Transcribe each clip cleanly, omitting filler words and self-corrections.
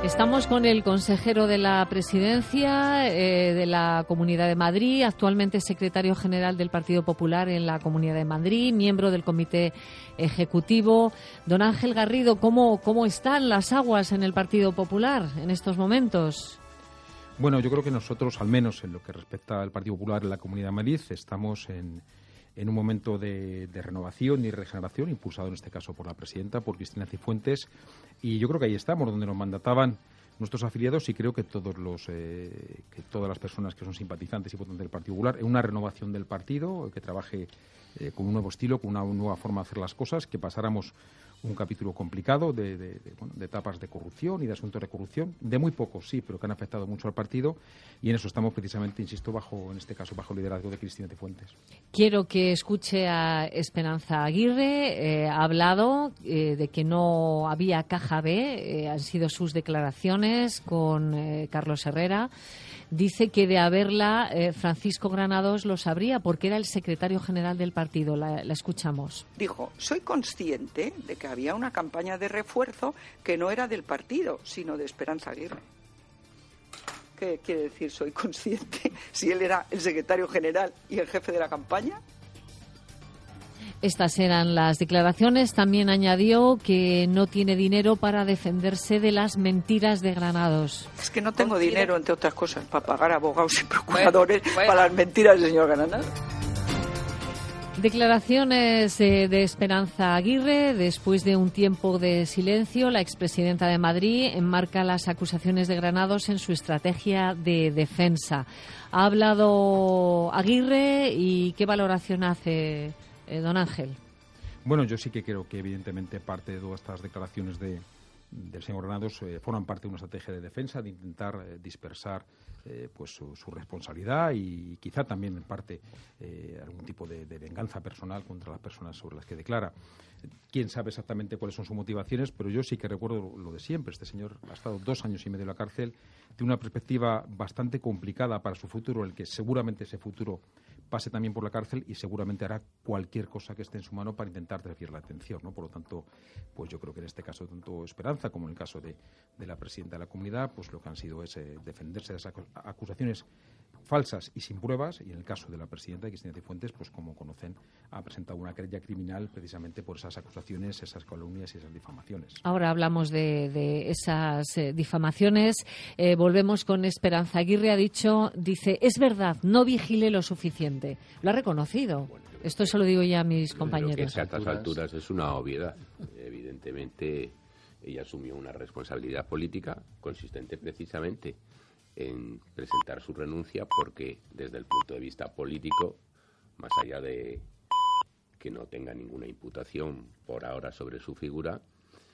Estamos con el consejero de la Presidencia de la Comunidad de Madrid, actualmente secretario general del Partido Popular en la Comunidad de Madrid, miembro del Comité Ejecutivo. Don Ángel Garrido, ¿cómo están las aguas en el Partido Popular en estos momentos? Bueno, yo creo que nosotros, al menos en lo que respecta al Partido Popular en la Comunidad de Madrid, estamos en un momento de renovación y regeneración, impulsado en este caso por la presidenta, por Cristina Cifuentes, y yo creo que ahí estamos, donde nos mandataban nuestros afiliados, y creo que todas las personas que son simpatizantes y votantes del Partido Popular, en una renovación del partido, que trabaje con un nuevo estilo, con una nueva forma de hacer las cosas, que pasáramos un capítulo complicado de etapas de corrupción y de asuntos de corrupción, de muy pocos, sí, pero que han afectado mucho al partido, y en eso estamos precisamente, insisto, en este caso, bajo el liderazgo de Cristina Cifuentes. Quiero que escuche a Esperanza Aguirre. Ha hablado de que no había caja B, han sido sus declaraciones con Carlos Herrera. Dice que de haberla, Francisco Granados lo sabría porque era el secretario general del partido. La escuchamos. Dijo, soy consciente de que había una campaña de refuerzo que no era del partido, sino de Esperanza Aguirre. ¿Qué quiere decir soy consciente? Si él era el secretario general y el jefe de la campaña. Estas eran las declaraciones. También añadió que no tiene dinero para defenderse de las mentiras de Granados. Es que no tengo dinero, entre otras cosas, para pagar abogados y procuradores para las mentiras del señor Granados. Declaraciones de Esperanza Aguirre. Después de un tiempo de silencio, la expresidenta de Madrid enmarca las acusaciones de Granados en su estrategia de defensa. Ha hablado Aguirre y ¿qué valoración hace don Ángel? Bueno, yo sí que creo que evidentemente parte de todas estas declaraciones del señor Granados forman parte de una estrategia de defensa, de intentar dispersar pues su responsabilidad y quizá también en parte algún tipo de venganza personal contra las personas sobre las que declara. Quién sabe exactamente cuáles son sus motivaciones, pero yo sí que recuerdo lo de siempre. Este señor ha estado 2 años y medio en la cárcel, tiene una perspectiva bastante complicada para su futuro, el que seguramente ese futuro pase también por la cárcel, y seguramente hará cualquier cosa que esté en su mano para intentar desviar la atención, ¿no? Por lo tanto, pues yo creo que en este caso, tanto Esperanza como en el caso de la presidenta de la comunidad, pues lo que han sido es defenderse de esas acusaciones falsas y sin pruebas, y en el caso de la presidenta Cristina Cifuentes, pues como conocen, ha presentado una querella criminal precisamente por esas acusaciones, esas calumnias y esas difamaciones. Ahora hablamos de esas difamaciones. Volvemos con Esperanza Aguirre. Dice, es verdad, no vigile lo suficiente. Lo ha reconocido. Bueno, esto se lo digo ya a mis compañeros. Creo que a estas alturas es una obviedad. Evidentemente, ella asumió una responsabilidad política consistente precisamente en presentar su renuncia porque, desde el punto de vista político, más allá de que no tenga ninguna imputación por ahora sobre su figura,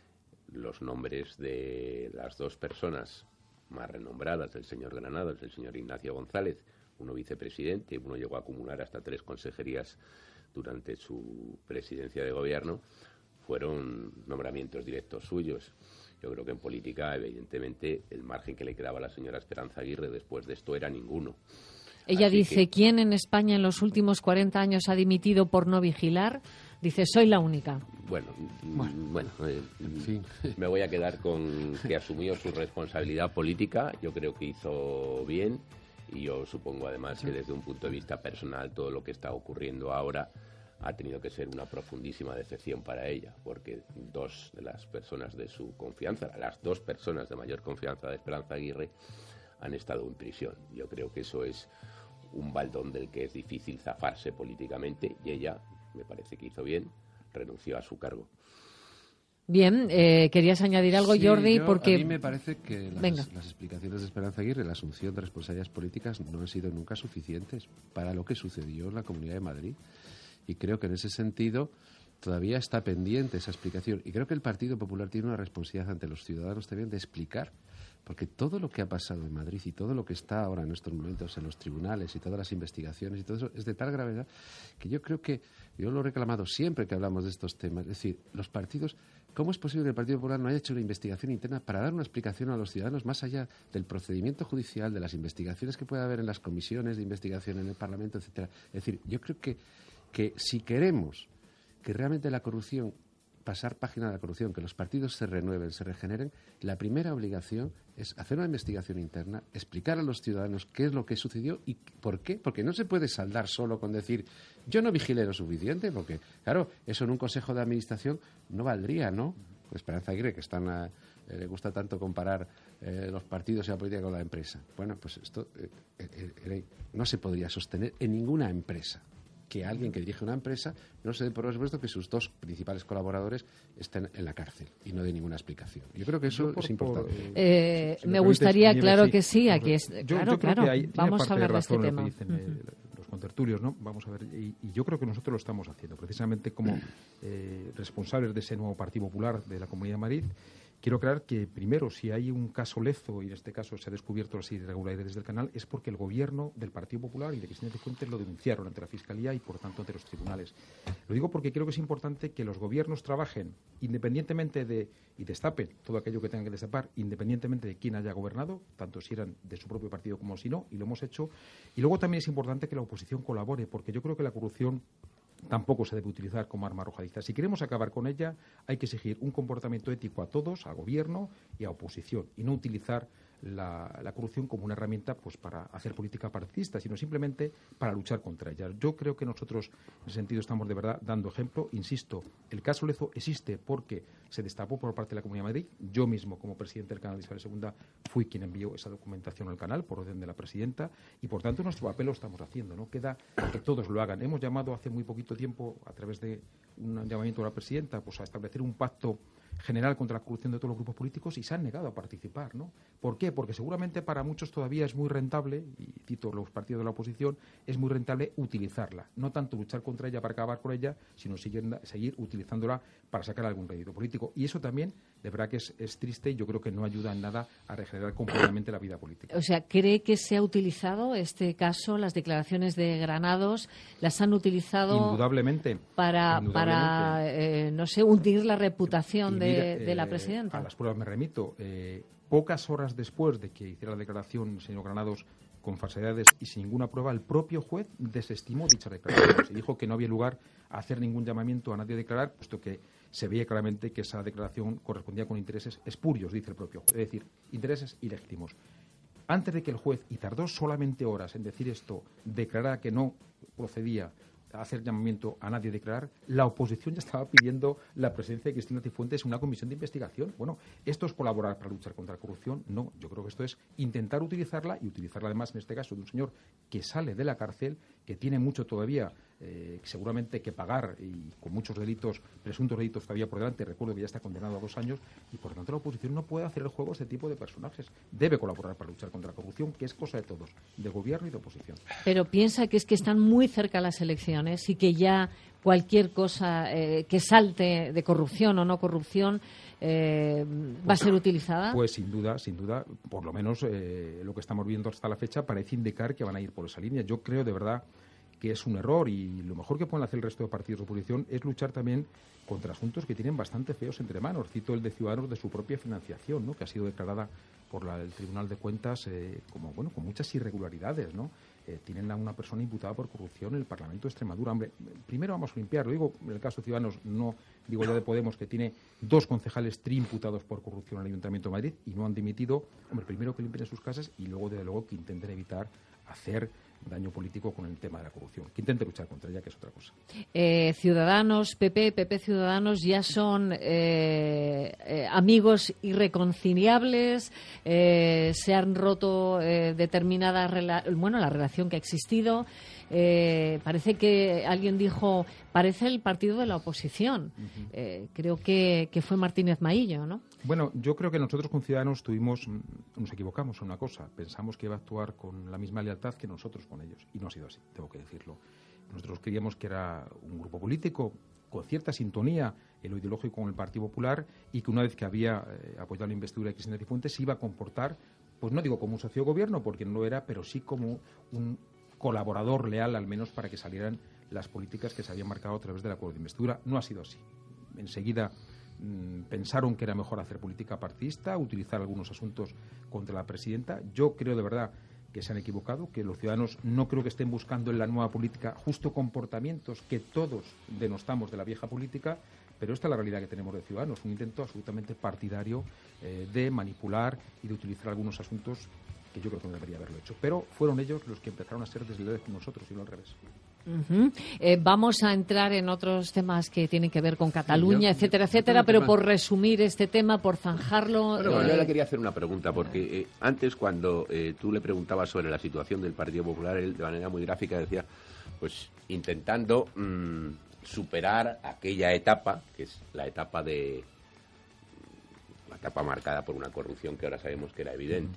los nombres de las 2 personas más renombradas del señor Granados, el señor Ignacio González, uno vicepresidente, uno llegó a acumular hasta 3 consejerías durante su presidencia de gobierno, fueron nombramientos directos suyos. Yo creo que en política, evidentemente, el margen que le quedaba a la señora Esperanza Aguirre después de esto era ninguno. Ella dice, ¿quién en España en los últimos 40 años ha dimitido por no vigilar? Dice, soy la única. Bueno, sí. Me voy a quedar con que asumió su responsabilidad política. Yo creo que hizo bien, y yo supongo además que desde un punto de vista personal todo lo que está ocurriendo ahora ha tenido que ser una profundísima decepción para ella, porque 2 de las personas de su confianza, las 2 personas de mayor confianza de Esperanza Aguirre, han estado en prisión. Yo creo que eso es un baldón del que es difícil zafarse políticamente, y ella, me parece que hizo bien, renunció a su cargo. Bien, ¿querías añadir algo, sí, Jordi? Porque a mí me parece que las explicaciones de Esperanza Aguirre, la asunción de responsabilidades políticas, no han sido nunca suficientes para lo que sucedió en la Comunidad de Madrid. Y creo que en ese sentido todavía está pendiente esa explicación. Y creo que el Partido Popular tiene una responsabilidad ante los ciudadanos también de explicar. Porque todo lo que ha pasado en Madrid y todo lo que está ahora en estos momentos en los tribunales y todas las investigaciones y todo eso es de tal gravedad que yo creo que, yo lo he reclamado siempre que hablamos de estos temas, es decir, los partidos, ¿cómo es posible que el Partido Popular no haya hecho una investigación interna para dar una explicación a los ciudadanos más allá del procedimiento judicial, de las investigaciones que pueda haber en las comisiones de investigación en el Parlamento, etcétera? Es decir, yo creo que si queremos que realmente la corrupción pasar página de la corrupción, que los partidos se renueven, se regeneren, la primera obligación es hacer una investigación interna, explicar a los ciudadanos qué es lo que sucedió y por qué, porque no se puede saldar solo con decir yo no vigilé lo suficiente, porque claro, eso en un consejo de administración no valdría, ¿no? Esperanza Aguirre, que le gusta tanto comparar los partidos y la política con la empresa. Bueno, pues esto no se podría sostener en ninguna empresa. Que alguien que dirige una empresa no se dé por supuesto que sus dos principales colaboradores estén en la cárcel y no dé ninguna explicación. Yo creo que eso es importante. Me gustaría, claro que sí, aquí es. Claro. Vamos a hablar de este tema. Lo que dicen, los contertulios, ¿no? Vamos a ver, y yo creo que nosotros lo estamos haciendo, precisamente como responsables de ese nuevo Partido Popular de la Comunidad de Madrid. Quiero aclarar que, primero, si hay un caso Lezo, y en este caso se ha descubierto las irregularidades del canal, es porque el gobierno del Partido Popular y de Cristina Cifuentes lo denunciaron ante la Fiscalía y, por tanto, ante los tribunales. Lo digo porque creo que es importante que los gobiernos trabajen independientemente y destapen todo aquello que tengan que destapar, independientemente de quién haya gobernado, tanto si eran de su propio partido como si no, y lo hemos hecho. Y luego también es importante que la oposición colabore, porque yo creo que la corrupción tampoco se debe utilizar como arma arrojadiza. Si queremos acabar con ella, hay que exigir un comportamiento ético a todos, al gobierno y a oposición, y no utilizar la corrupción como una herramienta pues para hacer política partidista, sino simplemente para luchar contra ella. Yo creo que nosotros, en ese sentido, estamos de verdad dando ejemplo. Insisto, el caso Lezo existe porque se destapó por parte de la Comunidad de Madrid. Yo mismo, como presidente del canal de Isabel II, fui quien envió esa documentación al canal por orden de la presidenta y, por tanto, nuestro papel lo estamos haciendo, ¿no? Queda que todos lo hagan. Hemos llamado hace muy poquito tiempo, a través de un llamamiento de la presidenta, pues a establecer un pacto general contra la corrupción de todos los grupos políticos y se han negado a participar, ¿no? ¿Por qué? Porque seguramente para muchos todavía es muy rentable, y cito los partidos de la oposición, es muy rentable utilizarla, no tanto luchar contra ella para acabar con ella, sino seguir utilizándola para sacar algún rédito político. Y eso también, de verdad que es triste y yo creo que no ayuda en nada a regenerar completamente la vida política. O sea, ¿cree que se ha utilizado este caso, las declaraciones de Granados, las han utilizado indudablemente para no sé, hundir la reputación de la presidenta? A las pruebas me remito. Pocas horas después de que hiciera la declaración el señor Granados con falsedades y sin ninguna prueba, el propio juez desestimó dicha declaración. Se dijo que no había lugar a hacer ningún llamamiento a nadie a declarar, puesto que se veía claramente que esa declaración correspondía con intereses espurios, dice el propio juez, es decir, intereses ilegítimos. Antes de que el juez, y tardó solamente horas en decir esto, declarara que no procedía a hacer llamamiento a nadie a declarar, la oposición ya estaba pidiendo la presencia de Cristina Cifuentes en una comisión de investigación. Bueno, ¿esto es colaborar para luchar contra la corrupción? No, yo creo que esto es intentar utilizarla, y utilizarla además en este caso de un señor que sale de la cárcel, que tiene mucho todavía seguramente que pagar y con muchos delitos, presuntos delitos todavía por delante. Recuerdo que ya está condenado a 2 años y por lo tanto la oposición no puede hacer el juego a este tipo de personajes. Debe colaborar para luchar contra la corrupción, que es cosa de todos, de gobierno y de oposición. Pero piensa que es que están muy cerca las elecciones y que ya cualquier cosa que salte de corrupción o no corrupción va a ser utilizada. Pues sin duda, por lo menos lo que estamos viendo hasta la fecha parece indicar que van a ir por esa línea. Yo creo de verdad que es un error, y lo mejor que pueden hacer el resto de partidos de oposición es luchar también contra asuntos que tienen bastante feos entre manos. Cito el de Ciudadanos, de su propia financiación, ¿no?, que ha sido declarada por el Tribunal de Cuentas como, bueno, con muchas irregularidades, ¿no? Tienen a una persona imputada por corrupción en el Parlamento de Extremadura. Hombre, primero vamos a limpiar, lo digo en el caso de Ciudadanos, no digo ya de Podemos, que tiene 2 concejales triimputados por corrupción en el Ayuntamiento de Madrid y no han dimitido. Hombre, primero que limpien sus casas y luego, desde luego, que intenten evitar hacer daño político con el tema de la corrupción, que intente luchar contra ella, que es otra cosa. Ciudadanos, PP Ciudadanos ya son amigos irreconciliables, se han roto determinada la relación que ha existido. Parece que alguien dijo, parece el partido de la oposición. Creo que fue Martínez Maillo, ¿no? Bueno, yo creo que nosotros con Ciudadanos nos equivocamos en una cosa. Pensamos que iba a actuar con la misma lealtad que nosotros con ellos, y no ha sido así, tengo que decirlo. Nosotros creíamos que era un grupo político con cierta sintonía en lo ideológico con el Partido Popular, y que una vez que había apoyado la investidura de Cristina Cifuentes se iba a comportar, pues no digo como un socio de gobierno, porque no lo era, pero sí como un colaborador leal, al menos, para que salieran las políticas que se habían marcado a través del acuerdo de investidura. No ha sido así. Enseguida pensaron que era mejor hacer política partidista, utilizar algunos asuntos contra la presidenta. Yo creo de verdad que se han equivocado, que los ciudadanos no creo que estén buscando en la nueva política justo comportamientos que todos denostamos de la vieja política, Pero esta es la realidad que tenemos de Ciudadanos, un intento absolutamente partidario de manipular y de utilizar algunos asuntos que yo creo que no debería haberlo hecho. Pero fueron ellos los que empezaron a ser desleales con nosotros y no al revés. Vamos a entrar en otros temas que tienen que ver con Cataluña, etcétera, pero por resumir este tema, por zanjarlo... Bueno, yo le quería hacer una pregunta, porque antes cuando tú le preguntabas sobre la situación del Partido Popular, él de manera muy gráfica decía, pues intentando superar aquella etapa, que es la etapa marcada por una corrupción que ahora sabemos que era evidente.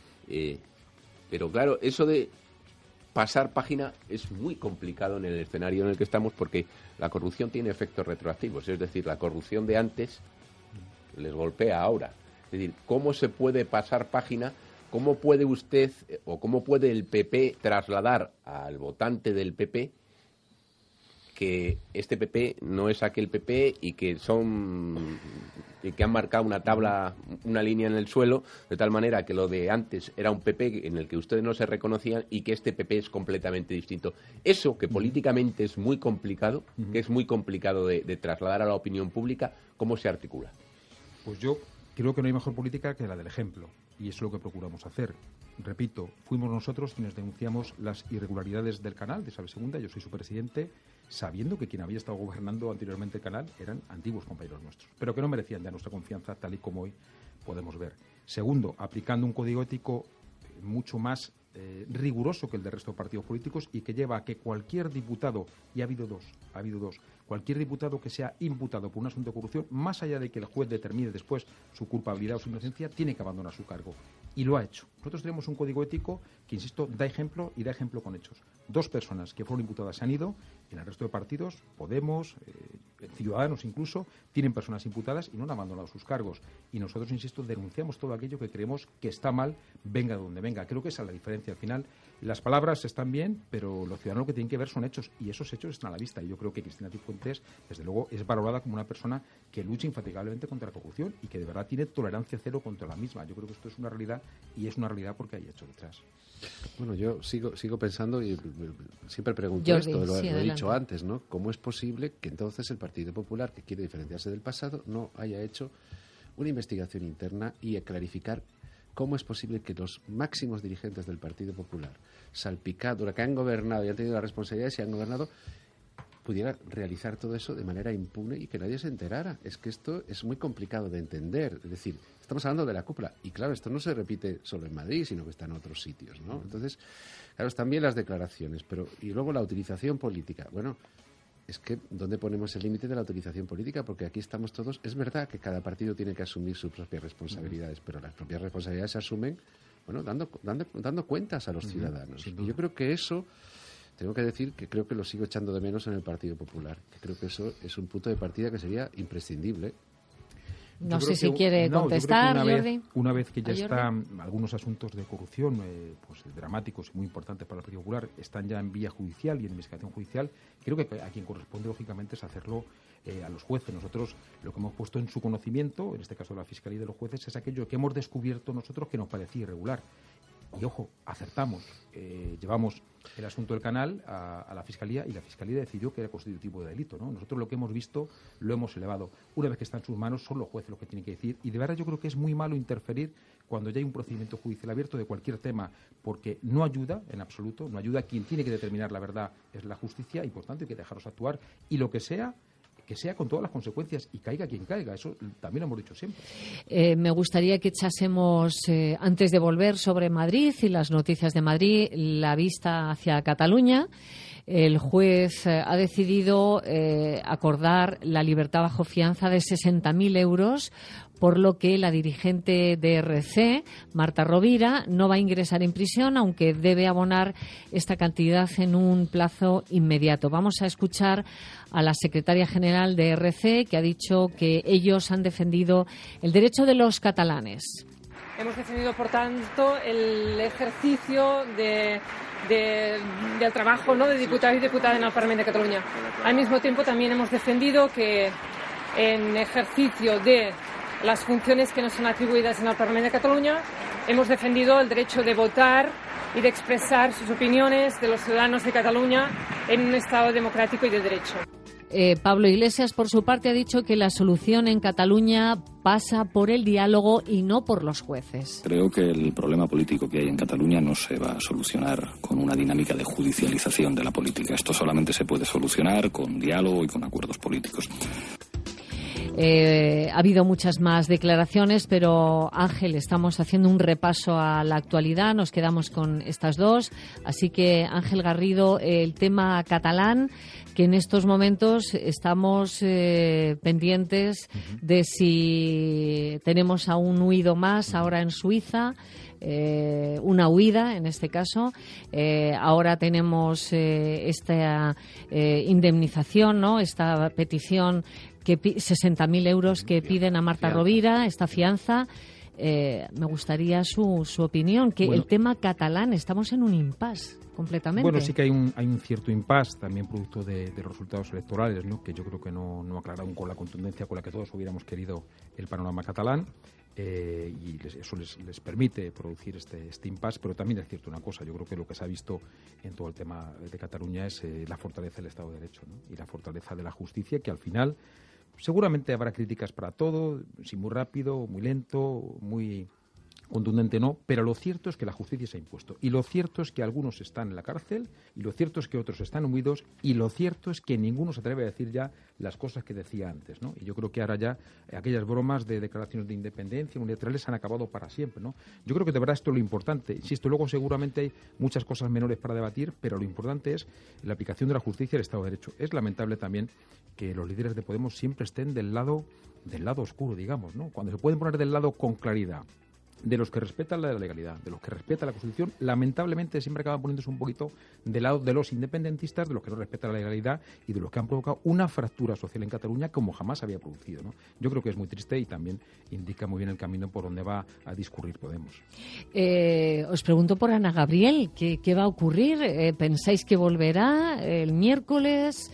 Pero claro, eso de pasar página es muy complicado en el escenario en el que estamos, porque la corrupción tiene efectos retroactivos, es decir, la corrupción de antes les golpea ahora. Es decir, ¿cómo se puede pasar página? ¿Cómo puede usted o cómo puede el PP trasladar al votante del PP que este PP no es aquel PP y que han marcado una tabla, una línea en el suelo, de tal manera que lo de antes era un PP en el que ustedes no se reconocían y que este PP es completamente distinto? Eso, que políticamente es muy complicado, que es muy complicado de trasladar a la opinión pública, ¿cómo se articula? Pues yo creo que no hay mejor política que la del ejemplo, y eso es lo que procuramos hacer. Repito, fuimos nosotros quienes denunciamos las irregularidades del canal de Isabel II, yo soy su presidente, sabiendo que quien había estado gobernando anteriormente el canal eran antiguos compañeros nuestros, pero que no merecían ya nuestra confianza tal y como hoy podemos ver. Segundo, aplicando un código ético mucho más riguroso que el del resto de partidos políticos y que lleva a que cualquier diputado, y ha habido dos, cualquier diputado que sea imputado por un asunto de corrupción, más allá de que el juez determine después su culpabilidad o su inocencia, tiene que abandonar su cargo. Y lo ha hecho. Nosotros tenemos un código ético que, insisto, da ejemplo y da ejemplo con hechos. 2 personas que fueron imputadas se han ido, en el resto de partidos, Podemos, Ciudadanos incluso, tienen personas imputadas y no han abandonado sus cargos. Y nosotros, insisto, denunciamos todo aquello que creemos que está mal, venga de donde venga. Creo que esa es la diferencia. Al final, las palabras están bien, pero los ciudadanos lo que tienen que ver son hechos, y esos hechos están a la vista. Y yo creo que Cristina Cifuentes, desde luego, es valorada como una persona que lucha infatigablemente contra la corrupción y que de verdad tiene tolerancia cero contra la misma. Yo creo que esto es una realidad, y es una realidad porque hay hechos detrás. Bueno, yo sigo pensando y siempre pregunto Jordi, esto, lo he adelante. dicho antes, ¿no? ¿Cómo es posible que entonces el Partido Popular, que quiere diferenciarse del pasado, no haya hecho una investigación interna y clarificar cómo es posible que los máximos dirigentes del Partido Popular, salpicados, que han gobernado y han tenido la responsabilidad y han gobernado, pudiera realizar todo eso de manera impune y que nadie se enterara? Es que esto es muy complicado de entender. Es decir, estamos hablando de la cúpula. Y claro, esto no se repite solo en Madrid, sino que está en otros sitios, ¿no? Entonces, claro, están bien las declaraciones, pero y luego la utilización política. Bueno, es que ¿dónde ponemos el límite de la utilización política? Porque aquí estamos todos. Es verdad que cada partido tiene que asumir sus propias responsabilidades, pero las propias responsabilidades se asumen, bueno, dando cuentas a los ciudadanos. Y yo creo que eso, tengo que decir que creo que lo sigo echando de menos en el Partido Popular. Que creo que eso es un punto de partida que sería imprescindible. No sé si quiere contestar, Jordi. Una vez que ya están algunos asuntos de corrupción pues dramáticos y muy importantes para el Partido Popular, están ya en vía judicial y en investigación judicial, creo que a quien corresponde, lógicamente, es hacerlo a los jueces. Nosotros lo que hemos puesto en su conocimiento, en este caso de la Fiscalía y de los jueces, es aquello que hemos descubierto nosotros que nos parecía irregular. Y ojo, acertamos. Llevamos el asunto del canal a la Fiscalía y la Fiscalía decidió que era constitutivo de delito, ¿no? Nosotros lo que hemos visto lo hemos elevado. Una vez que está en sus manos, son los jueces los que tienen que decir. Y de verdad yo creo que es muy malo interferir cuando ya hay un procedimiento judicial abierto de cualquier tema, porque no ayuda en absoluto, no ayuda. Quien tiene que determinar la verdad es la justicia y por tanto hay que dejarlos actuar. Y lo que sea con todas las consecuencias y caiga quien caiga. Eso también lo hemos dicho siempre. Me gustaría que echásemos, antes de volver sobre Madrid y las noticias de Madrid, la vista hacia Cataluña. El juez ha decidido acordar la libertad bajo fianza de 60.000 euros, por lo que la dirigente de RC, Marta Rovira, no va a ingresar en prisión, aunque debe abonar esta cantidad en un plazo inmediato. Vamos a escuchar a la secretaria general de RC, que ha dicho que ellos han defendido el derecho de los catalanes. Hemos defendido, por tanto, el ejercicio del trabajo, ¿no?, de diputados y diputadas en el Parlamento de Cataluña. Al mismo tiempo, también hemos defendido que en ejercicio de las funciones que nos son atribuidas en el Parlamento de Cataluña, hemos defendido el derecho de votar y de expresar sus opiniones de los ciudadanos de Cataluña en un Estado democrático y de derecho. Pablo Iglesias, por su parte, ha dicho que la solución en Cataluña pasa por el diálogo y no por los jueces. Creo que el problema político que hay en Cataluña no se va a solucionar con una dinámica de judicialización de la política. Esto solamente se puede solucionar con diálogo y con acuerdos políticos. Ha habido muchas más declaraciones, pero Ángel, estamos haciendo un repaso a la actualidad, nos quedamos con estas dos. Así que, Ángel Garrido, el tema catalán, que en estos momentos estamos pendientes de si tenemos a un huido más ahora en Suiza. Una huida en este caso. Ahora tenemos esta indemnización, ¿no? Esta petición, 60.000 euros que piden a Marta Rovira, esta fianza. Me gustaría su opinión, que el tema catalán, estamos en un impasse completamente. Bueno, sí que hay un cierto impasse, también producto de los resultados electorales, ¿no? Que yo creo que no aclararon con la contundencia con la que todos hubiéramos querido el panorama catalán. Y eso les permite producir este impasse, pero también es cierto una cosa, yo creo que lo que se ha visto en todo el tema de Cataluña es la fortaleza del Estado de Derecho, ¿no? Y la fortaleza de la justicia, que al final seguramente habrá críticas para todo, si muy rápido, muy lento, muy contundente no, pero lo cierto es que la justicia se ha impuesto. Y lo cierto es que algunos están en la cárcel, y lo cierto es que otros están huidos, y lo cierto es que ninguno se atreve a decir ya las cosas que decía antes, ¿no? Y yo creo que ahora ya aquellas bromas de declaraciones de independencia unilaterales han acabado para siempre, ¿no? Yo creo que de verdad esto es lo importante. Insisto, luego seguramente hay muchas cosas menores para debatir, pero lo importante es la aplicación de la justicia y el Estado de Derecho. Es lamentable también que los líderes de Podemos siempre estén del lado oscuro, digamos, ¿no? Cuando se pueden poner del lado con claridad de los que respetan la legalidad, de los que respetan la Constitución, lamentablemente siempre acaban poniéndose un poquito del lado de los independentistas, de los que no respetan la legalidad y de los que han provocado una fractura social en Cataluña como jamás había producido, ¿no? Yo creo que es muy triste y también indica muy bien el camino por donde va a discurrir Podemos. Os pregunto por Ana Gabriel, ¿qué va a ocurrir? ¿Pensáis que volverá el miércoles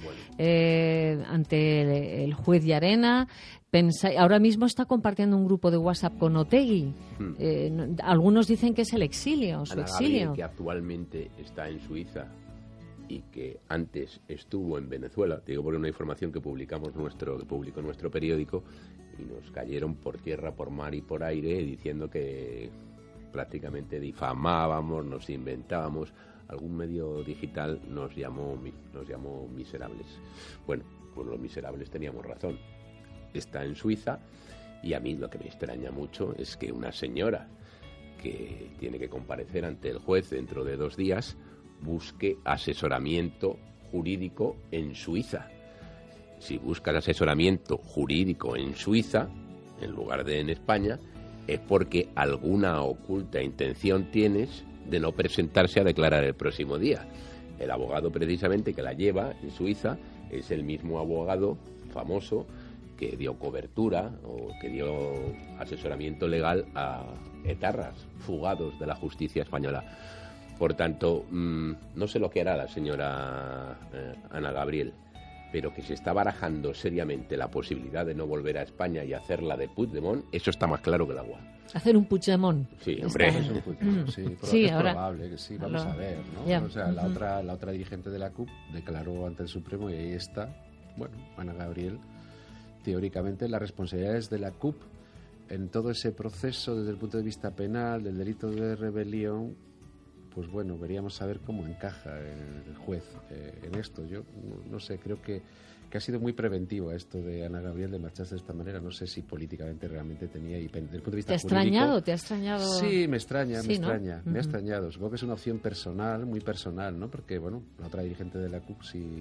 ante el juez Llarena? Ahora mismo está compartiendo un grupo de WhatsApp con Otegi. Algunos dicen que es el exilio, su Ana exilio. Gabriel, que actualmente está en Suiza y que antes estuvo en Venezuela, te digo porque una información que publicó nuestro periódico, y nos cayeron por tierra, por mar y por aire diciendo que prácticamente difamábamos, nos inventábamos. Algún medio digital nos llamó miserables. Bueno, pues los miserables teníamos razón. Está en Suiza, y a mí lo que me extraña mucho es que una señora que tiene que comparecer ante el juez dentro de 2 días busque asesoramiento jurídico en Suiza. Si buscas asesoramiento jurídico en Suiza en lugar de en España, es porque alguna oculta intención tienes de no presentarse a declarar el próximo día. El abogado precisamente que la lleva en Suiza es el mismo abogado famoso que dio cobertura o que dio asesoramiento legal a etarras fugados de la justicia española. Por tanto, no sé lo que hará la señora Ana Gabriel, pero que se está barajando seriamente la posibilidad de no volver a España y hacer la de Puigdemont, eso está más claro que el agua. Hacer un Puigdemont. Sí, hombre. Sí, ahora, probable que sí, vamos a ver, ¿no? Ya. O sea, la otra dirigente de la CUP declaró ante el Supremo, y ahí está, bueno, Ana Gabriel. Teóricamente, las responsabilidades de la CUP en todo ese proceso desde el punto de vista penal, del delito de rebelión, pues bueno, veríamos a ver cómo encaja el juez en esto. Yo no sé, creo que ha sido muy preventivo esto de Ana Gabriel de marcharse de esta manera. No sé si políticamente realmente tenía, y desde el punto de vista jurídico... ¿Te ha extrañado? Sí, me extraña. ¿no? Me ha extrañado. Supongo que es una opción personal, muy personal, ¿no? Porque, bueno, la otra dirigente de la CUP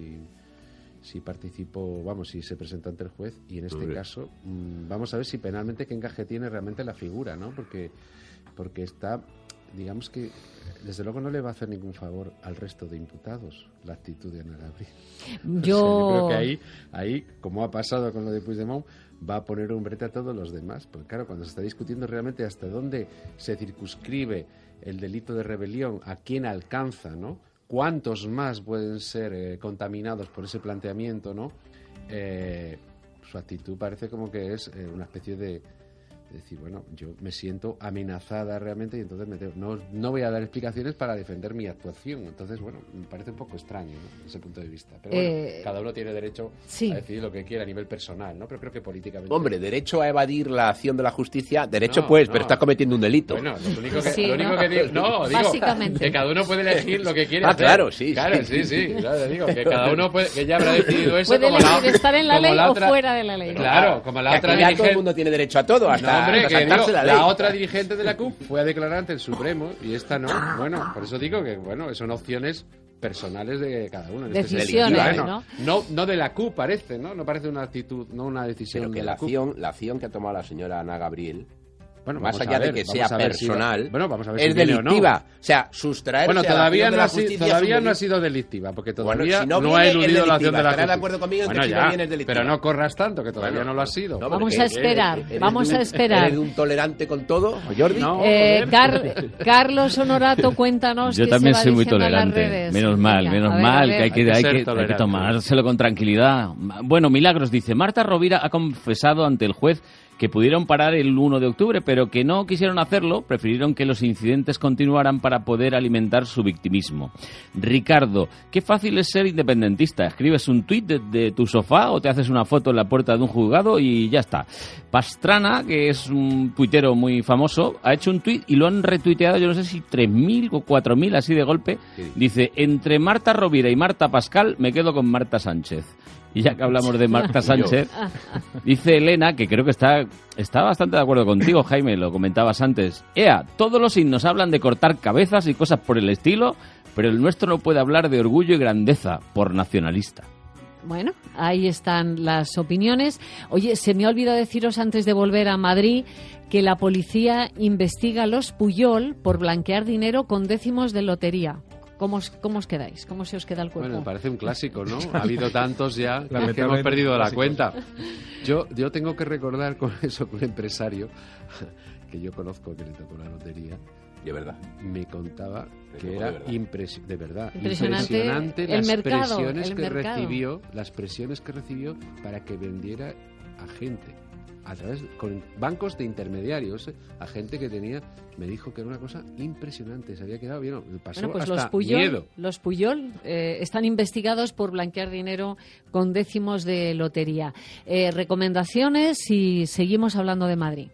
si participó, si se presentó ante el juez, y en este caso vamos a ver si penalmente qué encaje tiene realmente la figura, ¿no? Porque está, digamos que desde luego no le va a hacer ningún favor al resto de imputados la actitud de Ana Gabriel. Yo creo que ahí, como ha pasado con lo de Puigdemont, va a poner un brete a todos los demás, porque claro, cuando se está discutiendo realmente hasta dónde se circunscribe el delito de rebelión, a quién alcanza, ¿no? ¿Cuántos más pueden ser contaminados por ese planteamiento, ¿no? Su actitud parece como que es una especie de decir, bueno, yo me siento amenazada realmente y entonces no voy a dar explicaciones para defender mi actuación. Entonces, bueno, me parece un poco extraño, ¿no?, desde ese punto de vista. Pero bueno, cada uno tiene derecho a decidir lo que quiera a nivel personal, ¿no? Pero creo que políticamente... Hombre, derecho a evadir la acción de la justicia, derecho pero estás cometiendo un delito. Bueno, lo único que digo, básicamente, que cada uno puede elegir lo que quiere hacer. Claro, sí. Claro, digo, que cada uno puede, que ya habrá decidido eso. Puede elegir estar en la ley o fuera de la ley. Claro, como la otra dirigente... todo el mundo tiene derecho a todo, hasta saltarse la ley. La otra dirigente de la CUP fue a declarar ante el Supremo y esta no. Bueno, por eso digo que son opciones personales de cada uno. Decisiones, no de la CUP parece, ¿no? No parece una actitud, no una decisión. Pero que de la CUP. acción que ha tomado la señora Ana Gabriel, bueno, más allá de que sea personal, vamos a ver es delictiva. O sea, sustraerse bueno, todavía de la justicia no ha sido delictiva, porque todavía si no ha eludido la acción de la justicia. De acuerdo conmigo en que si no viene es delictiva. Pero no corras tanto, que todavía no lo ha sido. No, vamos a esperar. ¿Eres un tolerante con todo, Jordi? No, Carlos Honorato, cuéntanos. Yo también soy muy tolerante. Menos mal, que hay que tomárselo con tranquilidad. Bueno, Milagros dice, Marta Rovira ha confesado ante el juez que pudieron parar el 1 de octubre, pero que no quisieron hacerlo, prefirieron que los incidentes continuaran para poder alimentar su victimismo. Ricardo, qué fácil es ser independentista. Escribes un tuit de tu sofá o te haces una foto en la puerta de un juzgado y ya está. Pastrana, que es un tuitero muy famoso, ha hecho un tuit y lo han retuiteado, yo no sé si 3.000 o 4.000 así de golpe. Dice, entre Marta Rovira y Marta Pascal me quedo con Marta Sánchez. Y ya que hablamos de Marta Sánchez, dice Elena, que creo que está bastante de acuerdo contigo, Jaime, lo comentabas antes. Todos los himnos hablan de cortar cabezas y cosas por el estilo, pero el nuestro no puede hablar de orgullo y grandeza, por nacionalista. Bueno, ahí están las opiniones. Oye, se me ha olvidado deciros antes de volver a Madrid que la policía investiga a los Puyol por blanquear dinero con décimos de lotería. ¿Cómo os quedáis? ¿Cómo se os queda el cuerpo? Bueno, me parece un clásico, ¿no? Ha habido tantos ya que hemos perdido la cuenta. Yo tengo que recordar con eso que un empresario que yo conozco que le tocó la lotería, de verdad, me contaba que era impresionante las presiones que recibió para que vendiera a gente a través con bancos de intermediarios, a gente que tenía, me dijo que era una cosa impresionante, se había quedado bien, pasó pues hasta miedo. Los Puyol están investigados por blanquear dinero con décimos de lotería. Recomendaciones y seguimos hablando de Madrid.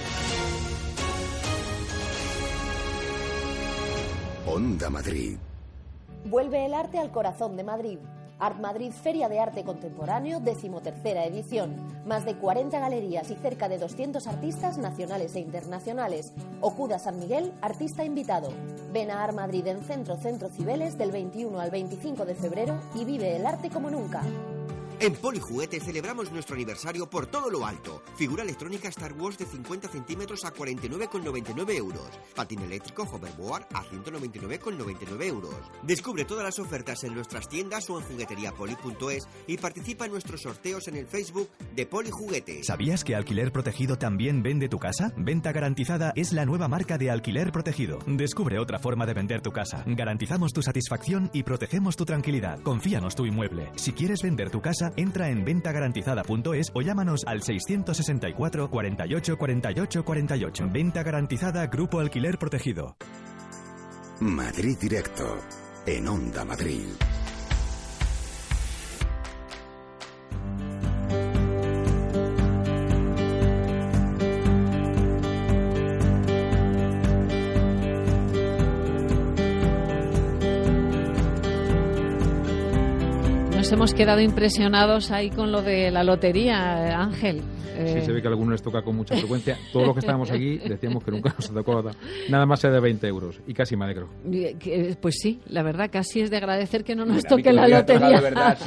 Onda Madrid. Vuelve el arte al corazón de Madrid. Art Madrid Feria de Arte Contemporáneo, 13ª edición. Más de 40 galerías y cerca de 200 artistas nacionales e internacionales. Okuda San Miguel, artista invitado. Ven a Art Madrid en Centro Cibeles del 21 al 25 de febrero y vive el arte como nunca. En Polijuguete celebramos nuestro aniversario por todo lo alto. Figura electrónica Star Wars de 50 centímetros a 49,99 euros. Patín eléctrico Hoverboard a 199,99 euros. Descubre todas las ofertas en nuestras tiendas o en jugueteriapoli.es y participa en nuestros sorteos en el Facebook de Polijuguete. ¿Sabías que Alquiler Protegido también vende tu casa? Venta Garantizada es la nueva marca de Alquiler Protegido. Descubre otra forma de vender tu casa. Garantizamos tu satisfacción y protegemos tu tranquilidad. Confíanos tu inmueble. Si quieres vender tu casa, entra en ventagarantizada.es o llámanos al 664 48 48 48. Venta Garantizada, Grupo Alquiler Protegido. Madrid Directo, en Onda Madrid. Nos hemos quedado impresionados ahí con lo de la lotería, Ángel. Sí, se ve que a algunos les toca con mucha frecuencia. Todos los que estábamos aquí decíamos que nunca nos tocó nada más sea de 20 euros. Y casi me alegro. Pues sí, la verdad, casi es de agradecer que no nos toque la lotería. Verdad,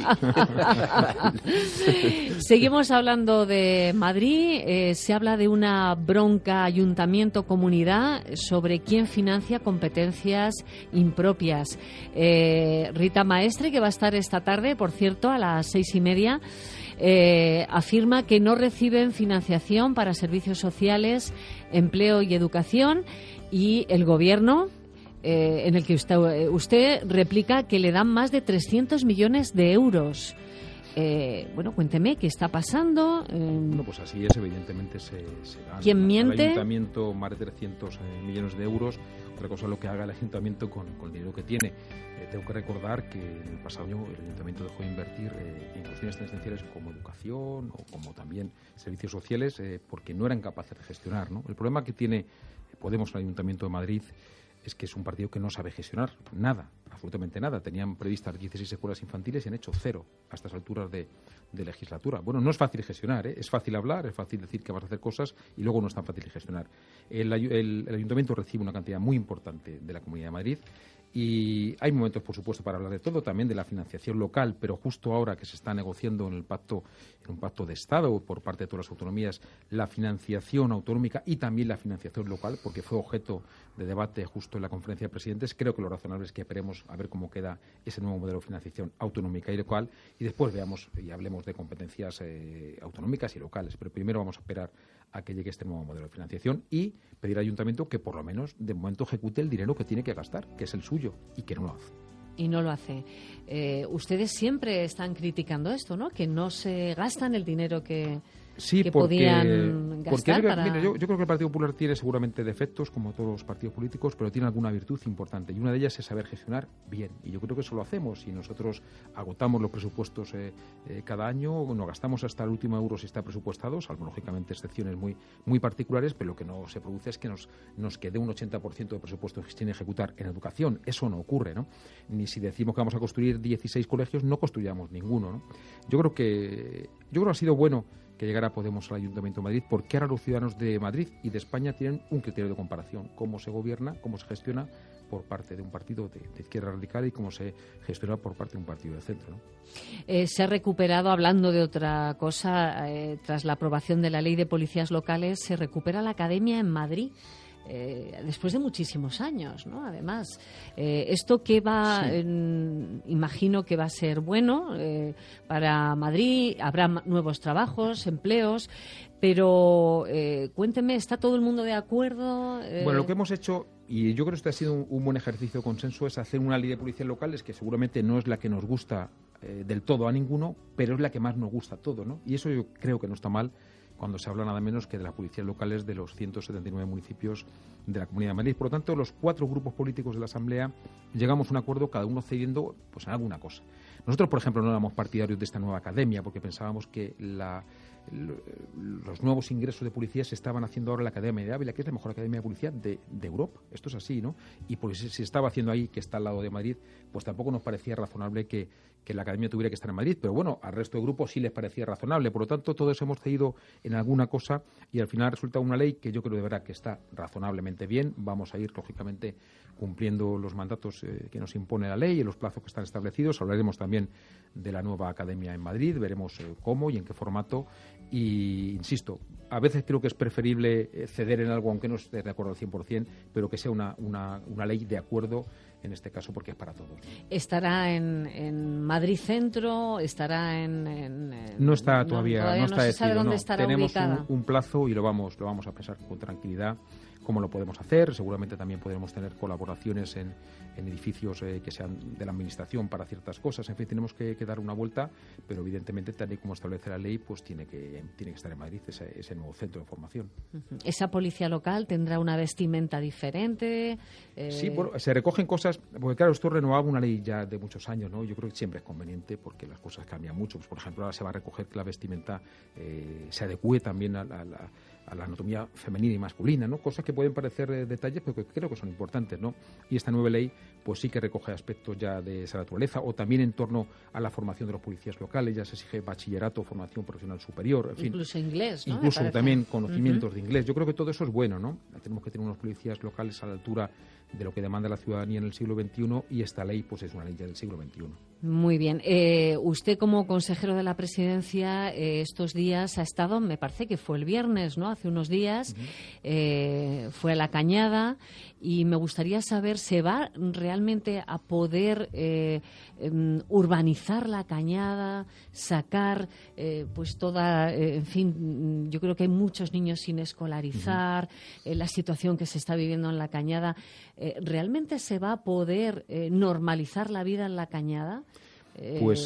sí. Seguimos hablando de Madrid. Se habla de una bronca ayuntamiento-comunidad sobre quién financia competencias impropias. Rita Maestre, que va a estar esta tarde, por cierto, a las 6:30, afirma que no reciben financiación para servicios sociales, empleo y educación, y el gobierno, en el que usted replica que le dan más de 300 millones de euros. Bueno, cuénteme qué está pasando. Bueno, pues así es, evidentemente se dan. ¿Quién miente? El ayuntamiento más de 300 millones de euros. Otra cosa es lo que haga el ayuntamiento con el dinero que tiene. Tengo que recordar que en el pasado año el ayuntamiento dejó de invertir en cuestiones tan esenciales como educación o como también servicios sociales porque no eran capaces de gestionar, ¿no? El problema que tiene Podemos en el Ayuntamiento de Madrid es que es un partido que no sabe gestionar nada, absolutamente nada. Tenían previstas 16 escuelas infantiles y han hecho 0 a estas alturas de legislatura. Bueno, no es fácil gestionar, ¿eh? Es fácil hablar, es fácil decir que vas a hacer cosas y luego no es tan fácil gestionar. El Ayuntamiento recibe una cantidad muy importante de la Comunidad de Madrid. Y hay momentos, por supuesto, para hablar de todo, también de la financiación local, pero justo ahora que se está negociando en un pacto de Estado por parte de todas las autonomías, la financiación autonómica y también la financiación local, porque fue objeto de debate justo en la conferencia de presidentes, creo que lo razonable es que esperemos a ver cómo queda ese nuevo modelo de financiación autonómica y local y después veamos y hablemos de competencias autonómicas y locales. Pero primero vamos a esperar a que llegue este nuevo modelo de financiación y pedir al ayuntamiento que por lo menos de momento ejecute el dinero que tiene que gastar, que es el suyo, y que no lo hace. Y no lo hace. Ustedes siempre están criticando esto, ¿no? Que no se gastan el dinero que podían gastar. Yo creo que el Partido Popular tiene seguramente defectos, como todos los partidos políticos, pero tiene alguna virtud importante. Y una de ellas es saber gestionar bien. Y yo creo que eso lo hacemos. Y nosotros agotamos los presupuestos cada año, nos gastamos hasta el último euro si está presupuestado, salvo lógicamente excepciones muy, muy particulares, pero lo que no se produce es que nos quede un 80% de presupuesto sin ejecutar en educación. Eso no ocurre, ¿no? Ni si decimos que vamos a construir 16 colegios, no construyamos ninguno, ¿no? Yo creo que ha sido bueno que llegara Podemos al Ayuntamiento de Madrid, porque ahora los ciudadanos de Madrid y de España tienen un criterio de comparación, cómo se gobierna, cómo se gestiona por parte de un partido de izquierda radical y cómo se gestiona por parte de un partido de centro, ¿no? Se ha recuperado, hablando de otra cosa, tras la aprobación de la Ley de Policías Locales, se recupera la Academia en Madrid. Después de muchísimos años, ¿no? Además, esto que va, imagino que va a ser bueno para Madrid, habrá nuevos trabajos, empleos, pero cuénteme, ¿está todo el mundo de acuerdo? Bueno, lo que hemos hecho, y yo creo que esto ha sido un buen ejercicio de consenso, es hacer una ley de policías locales que seguramente no es la que nos gusta del todo a ninguno, pero es la que más nos gusta a todos, ¿no? Y eso yo creo que no está mal cuando se habla nada menos que de las policías locales de los 179 municipios de la Comunidad de Madrid. Por lo tanto, los 4 grupos políticos de la Asamblea llegamos a un acuerdo, cada uno cediendo pues en alguna cosa. Nosotros, por ejemplo, no éramos partidarios de esta nueva academia porque pensábamos que los nuevos ingresos de policías se estaban haciendo ahora en la Academia de Ávila, que es la mejor academia de policía de Europa. Esto es así, ¿no? Y pues si se estaba haciendo ahí, que está al lado de Madrid, pues tampoco nos parecía razonable que la academia tuviera que estar en Madrid. Pero bueno, al resto de grupos sí les parecía razonable. Por lo tanto, todos hemos cedido en alguna cosa y al final resulta una ley que yo creo de verdad que está razonablemente bien. Vamos a ir, lógicamente, cumpliendo los mandatos que nos impone la ley y los plazos que están establecidos. Hablaremos también de la nueva academia en Madrid, veremos cómo y en qué formato. Y, insisto, a veces creo que es preferible ceder en algo, aunque no esté de acuerdo al 100%, pero que sea una ley de acuerdo, en este caso, porque es para todos. ¿Estará en Madrid Centro? ¿Estará no está todavía no está se sabe decidido, dónde estará tenemos ubicada. un plazo y lo vamos a pensar con tranquilidad cómo lo podemos hacer. Seguramente también podremos tener colaboraciones en edificios que sean de la administración para ciertas cosas. En fin, tenemos que dar una vuelta, pero evidentemente, tal y como establece la ley, pues tiene que estar en Madrid ese nuevo centro de formación. ¿Esa policía local tendrá una vestimenta diferente? Sí, bueno, se recogen cosas, porque claro, esto renovaba una ley ya de muchos años, ¿no? Yo creo que siempre es conveniente porque las cosas cambian mucho. Pues, por ejemplo, ahora se va a recoger que la vestimenta se adecue también a la anatomía femenina y masculina, ¿no? Cosas que pueden parecer detalles, pero que creo que son importantes, ¿no? Y esta nueva ley, pues sí que recoge aspectos ya de esa naturaleza, o también en torno a la formación de los policías locales, ya se exige bachillerato, formación profesional superior, en fin. Incluso inglés, ¿no? Incluso también conocimientos de inglés. Yo creo que todo eso es bueno, ¿no? Tenemos que tener unos policías locales a la altura de lo que demanda la ciudadanía en el siglo XXI y esta ley, pues es una ley ya del siglo XXI. Muy bien. Usted, como consejero de la Presidencia, estos días ha estado, me parece que fue el viernes, ¿no? Hace unos días, fue a La Cañada, y me gustaría saber, ¿se va realmente a poder urbanizar La Cañada, sacar pues toda, en fin, yo creo que hay muchos niños sin escolarizar, la situación que se está viviendo en La Cañada? ¿Realmente se va a poder normalizar la vida en La Cañada? Pues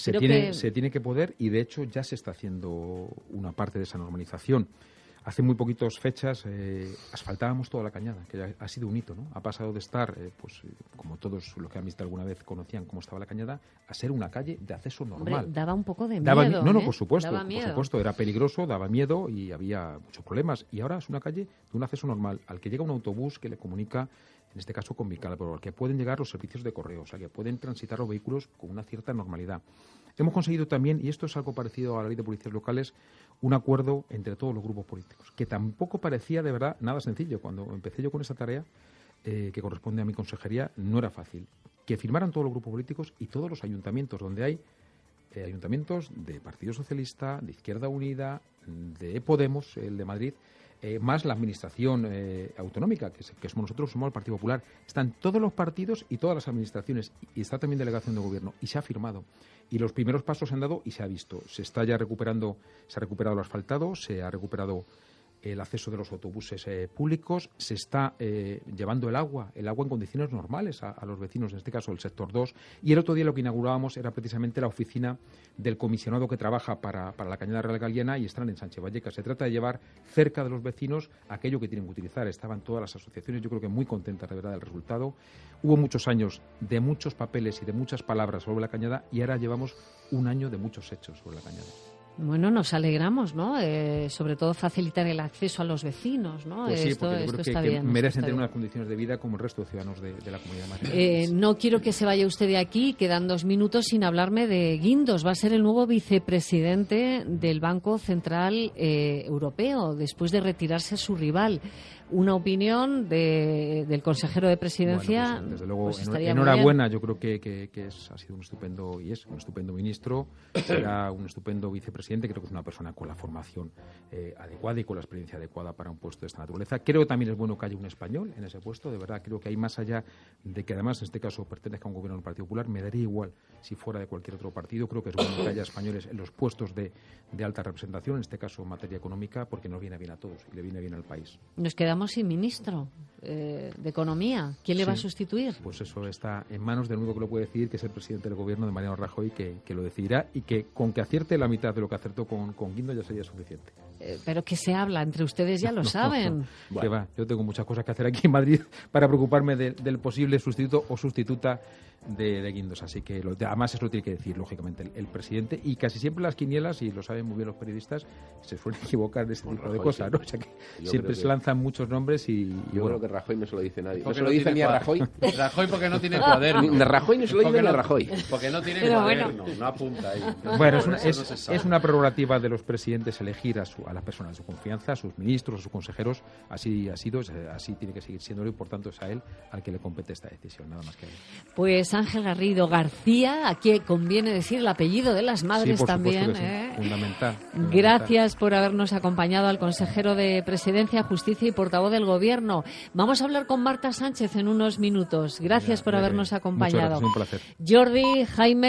se tiene que poder, y de hecho ya se está haciendo una parte de esa normalización. Hace muy poquitas fechas asfaltábamos toda la Cañada, que ya ha sido un hito, ¿no? Ha pasado de estar, como todos los que han visto alguna vez conocían cómo estaba la Cañada, a ser una calle de acceso normal. Hombre, daba un poco de miedo. No, por supuesto, era peligroso, daba miedo y había muchos problemas. Y ahora es una calle de un acceso normal, al que llega un autobús que le comunica, en este caso con Vical, pero al que pueden llegar los servicios de correos, al que pueden transitar los vehículos con una cierta normalidad. Hemos conseguido también, y esto es algo parecido a la ley de policías locales, un acuerdo entre todos los grupos políticos, que tampoco parecía de verdad nada sencillo. Cuando empecé yo con esa tarea, que corresponde a mi consejería, no era fácil. Que firmaran todos los grupos políticos y todos los ayuntamientos, donde hay ayuntamientos de Partido Socialista, de Izquierda Unida, de Podemos, el de Madrid, más la administración autonómica, que somos nosotros, somos el Partido Popular. Están todos los partidos y todas las administraciones, y está también delegación de gobierno, y se ha firmado. Y los primeros pasos se han dado y se ha visto. Se está ya recuperando, se ha recuperado el asfaltado, se ha recuperado el acceso de los autobuses públicos, se está llevando el agua en condiciones normales a los vecinos, en este caso el sector 2, y el otro día lo que inaugurábamos era precisamente la oficina del comisionado que trabaja para la Cañada Real Galiana, y están en Sánchez Vallecas. Se trata de llevar cerca de los vecinos aquello que tienen que utilizar. Estaban todas las asociaciones, yo creo que muy contentas de verdad del resultado. Hubo muchos años de muchos papeles y de muchas palabras sobre la Cañada, y ahora llevamos un año de muchos hechos sobre la Cañada. Bueno, nos alegramos, ¿no? Sobre todo facilitar el acceso a los vecinos, ¿no? Pues sí, esto yo creo está que bien. Merecen tener unas condiciones de vida como el resto de ciudadanos de la Comunidad de Madrid. No quiero que se vaya usted de aquí, quedan 2 minutos sin hablarme de Guindos. Va a ser el nuevo vicepresidente del Banco Central Europeo, después de retirarse su rival. Una opinión del consejero de Presidencia. Bueno, pues, desde luego, pues enhorabuena. Yo creo que ha sido un estupendo, y es un estupendo ministro, será un estupendo vicepresidente. Creo que es una persona con la formación adecuada y con la experiencia adecuada para un puesto de esta naturaleza. Creo que también es bueno que haya un español en ese puesto. De verdad, creo que hay más allá de que además en este caso pertenezca a un gobierno del Partido Popular. Me daría igual si fuera de cualquier otro partido. Creo que es bueno que haya españoles en los puestos de alta representación, en este caso en materia económica, porque nos viene bien a todos y le viene bien al país. Nos quedamos sin ministro de Economía. ¿Quién le va a sustituir? Pues eso está en manos del único que lo puede decidir, que es el presidente del gobierno, de Mariano Rajoy, que lo decidirá, y que con que acierte la mitad de lo que acertó con Guindos ya sería suficiente. Pero que se habla entre ustedes, ya lo saben. Bueno. Que va, yo tengo muchas cosas que hacer aquí en Madrid para preocuparme del posible sustituto o sustituta de Guindos, así que además eso lo tiene que decir lógicamente el presidente, y casi siempre las quinielas, y lo saben muy bien los periodistas, se suelen equivocar de este tipo de cosas, ¿no? O sea que siempre se lanzan muchos nombres y yo bueno. creo que Rajoy no se lo dice nadie. No se lo dice ni a Rajoy. Rajoy porque no tiene cuaderno. Rajoy no se lo dice ni a Rajoy. Porque no tiene cuaderno, no apunta ahí. Bueno, es una prerrogativa de los presidentes elegir a las personas de su confianza, a sus ministros, a sus consejeros. Así ha sido, así tiene que seguir siendo, y por tanto es a él al que le compete esta decisión, nada más que a él. Pues Ángel Garrido García, aquí conviene decir el apellido de las madres, sí, también. Sí. Fundamental. Gracias por habernos acompañado, al consejero de Presidencia, Justicia y portavoz del Gobierno. Vamos a hablar con Marta Sánchez en unos minutos. Gracias por habernos acompañado. Muchas gracias, un placer. Jordi, Jaime.